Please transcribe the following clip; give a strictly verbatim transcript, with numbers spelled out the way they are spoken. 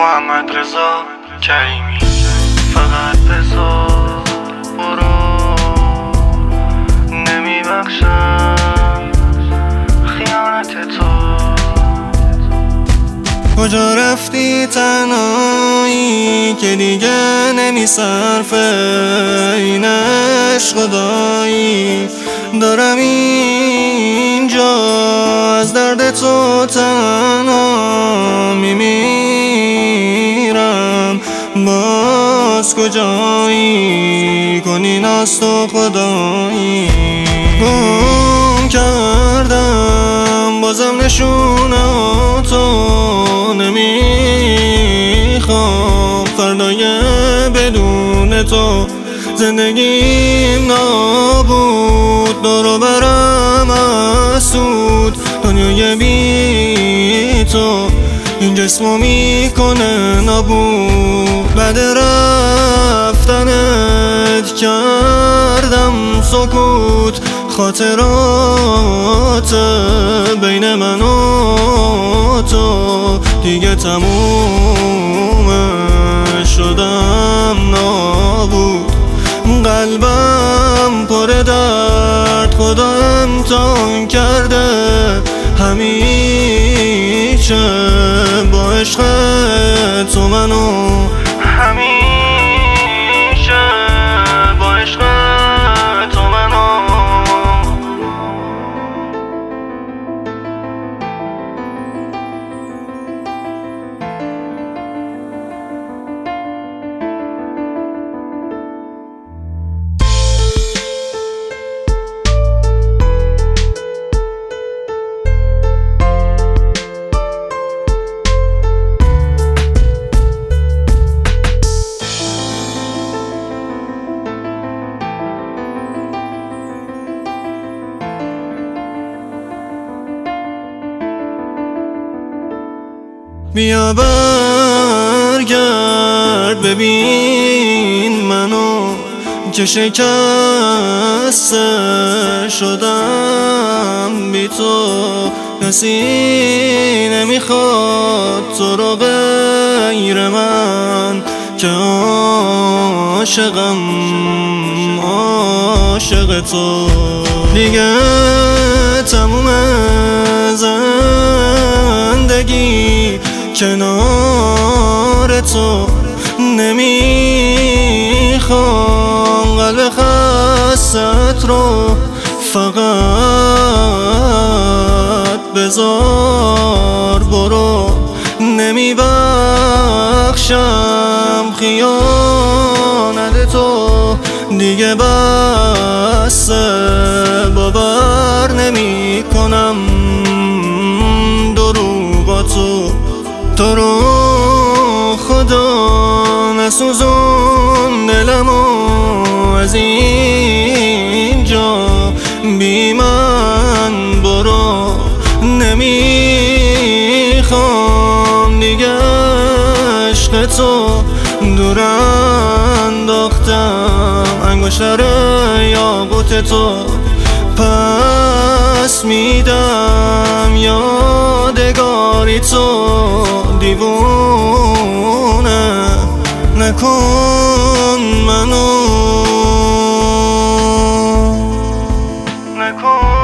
محمد رضا کریمی. فقط بذار برو، نمیبخشم خیانت تو. کجا رفتی تنهایی که دیگه نمیصرفه این عشق خدایی؟ دارم اینجا از درد تو تنها میمیرم. باز کجایی؟ کنی ناز تو خدایی. گم کردم بازم نشونه تو، نمیخوام فردای بدون تو. زندگیم نابود، دورو برم اسود، دنیای بی تو این جسمو میکنه نابود. بعد رفتنت کردم سکوت، خاطرات بین من و تو دیگه تمومه، شدم نابود. قلبم پر درد، خدا امتحان کرده همیشه با عشق تو منو، همیشه با عشق تو منو. بیا برگرد ببین منو که شکسته شدم بی تو. کسی نمیخواد تو رو غیر من که عاشقم عاشق تو. دیگه تموم زندگی کنار تو، نمیخوام قلب خستت رو. فقط بذار برو، نمیبخشم خیانت تو دیگه. بسه باور نمی کنم دروغاتو. تو رو خدا نسوزون دلمو از اینجا، بی من برو. نمیخوام دیگه عشق تو، دور انداختم انگشتر یاقوت تو. پس میدم یادگاری تو، دیوونه نکن منو، نکن